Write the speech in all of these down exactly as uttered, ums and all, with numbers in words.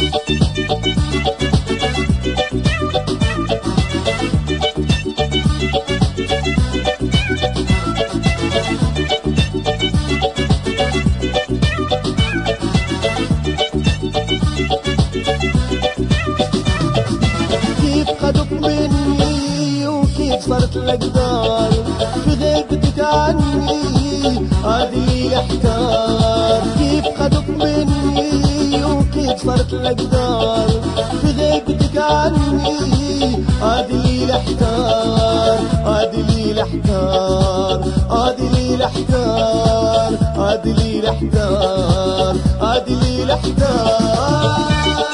خدوك مني وكيف صارت الأقدار في غيبتك عني هادي الاحتار. كيف خدوك مني وكيف صارت الأقدار في غيبتك عني هادي الاحتار. هادي الاحتار هادي الاحتار هادي الاحتار هادي الاحتار.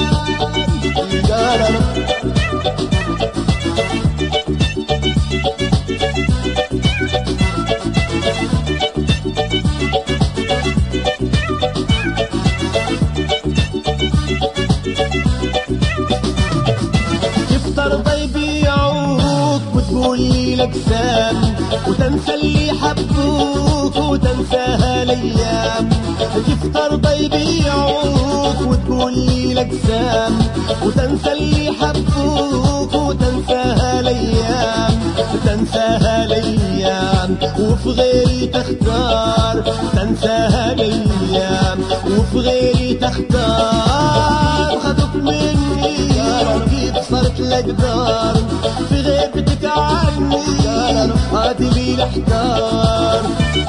ترضى يبيعوك وتقولي لك سام وتنسى اللي حبوك وتنساها الايام. كيف ترضى يبيعوك وتقولي لك سام وتنسى اللي حبوك وتنساها الايام. تنساها الايام وفي غيري تختار. تنساها الايام وفي غيري تختار. خدوك مني كيف صارت الأقدار في غيبتك عني هادي لي الاحتار.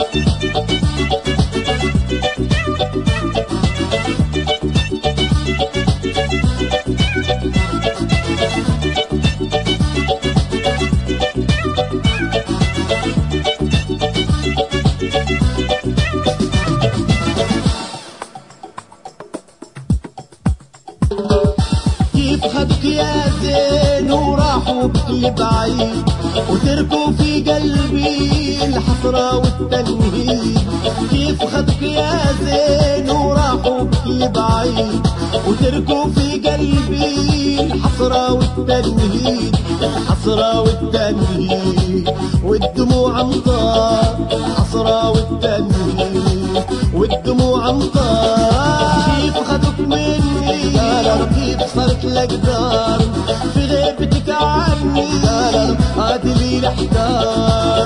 كيف خدك يا زين وراحوا بكل بعيد وتركوا في قلبي الحسرة والتنهيد. كيف خدك يا زين وراحوا بكل بعيد وتركوا في قلبي الحسرة والتنهيد. الحسرة والتنهيد والدموع امطار. الحسرة والتنهيد والدموع امطار. كيف خدك مني كيف صارت الأقدار في غيبتك عني هادي لي الاحتار.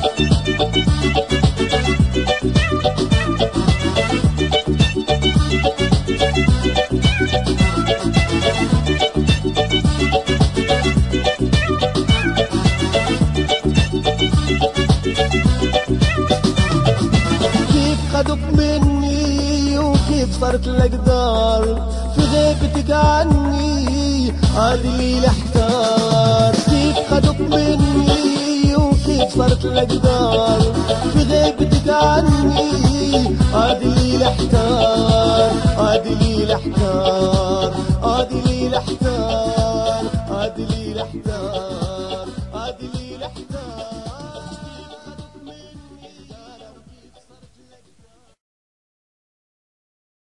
كيف خدوك مني وكيف صارت الأقدار في غيبتك عني هادي لي الاحتار. كيف خدوك مني وكيف صارت الأقدار في غيبتك عني هادي لي الاحتار.